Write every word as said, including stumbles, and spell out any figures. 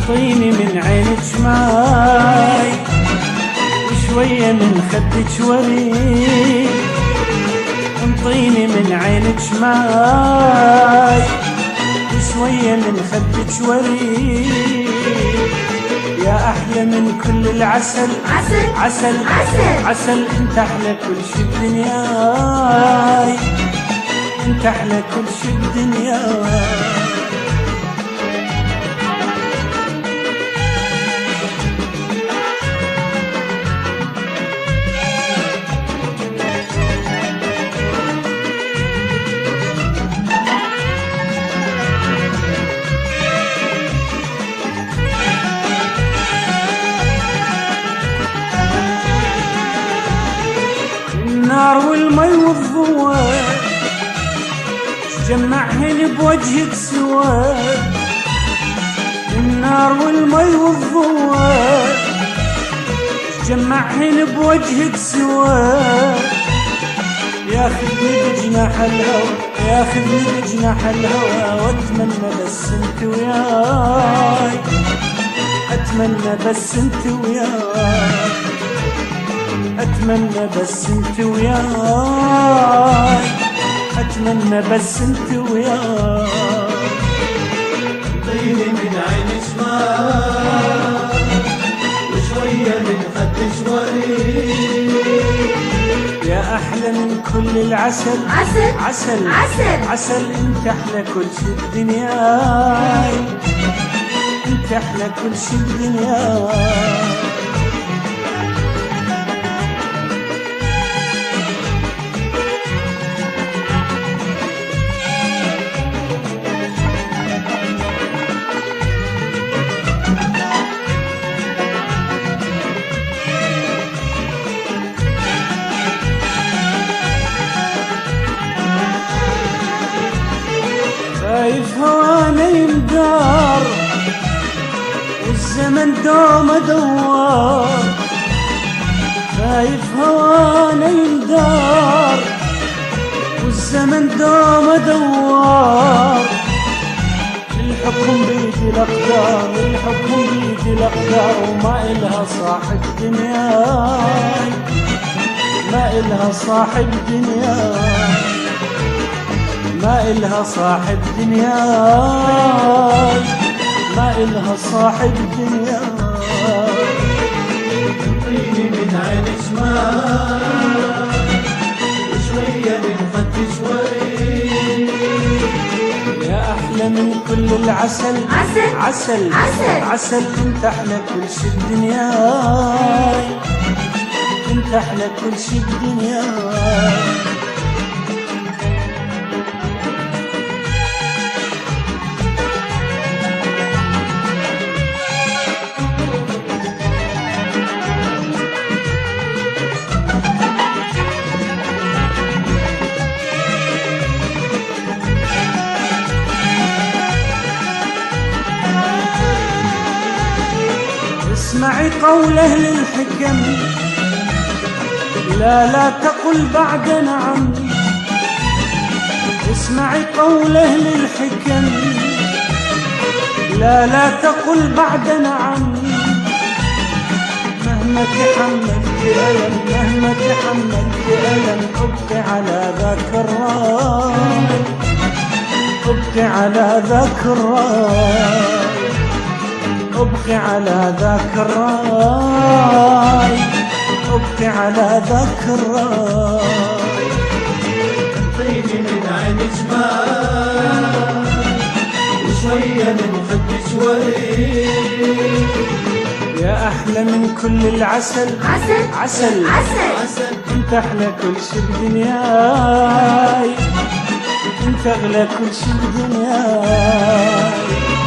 انطيني من عينك ماي وشوية من خدك وريد، انطيني من عينك ماي وشوية من خدك وريد، يا أحلى من كل العسل عسل عسل عسل, عسل انت أحلى كل شي بدنياي، انت أحلى كل شي بدنياي. النار والمي والضوء جمعهن بوجهك سوا، النار والمي والضوء جمعهن بوجهك سوا، ياخذني بجناح الهوى ياخذني بجناح الهوى، واتمنى بس انت وياي، اتمنى بس انت وياي، اتمنى بس انت وياي، اتمنى بس انت وياي. انطيني من عينك ماي وشوية من خدك وريد، يا احلى من كل العسل عسل عسل عسل, عسل انت احلى كل شي بدنياي، انت احلى كل شي بدنياي. شايف هوانا يندار والزمن دوم دوار، شايف هوانا يندار والزمن دوم دوار، الحكم بيدي الاقدار الحكم بيدي الاقدار، وما إلها صاحب دنياي ما إلها صاحب دنياي، ما إلها صاحب دنياي ما إلها صاحب دنياي. انطيني من عينك ماي وشوية من خدك وريد، يا أحلى من كل العسل عسل عسل عسل, عسل انت أحلى كل شي بدنياي، انت أحلى كل شي بدنياي. اسمعي قول أهل الحكم، لا لا تقل بعد نعم، اسمعي قول أهل الحكم، لا لا تقل بعد نعم، مهما تحملت ألم مهما تحملت ألم، ابقي على ذاك الراي ابقي على ذاك الراي ابقي على ذاك الراي ابقي على ذاك الراي. انطيني من عينك ماي وشوية من خدك وريد، يا أحلى من كل العسل عسل عسل عسل, عسل انت أحلى كل شي بدنياي، انت أغلى كل شي بدنياي.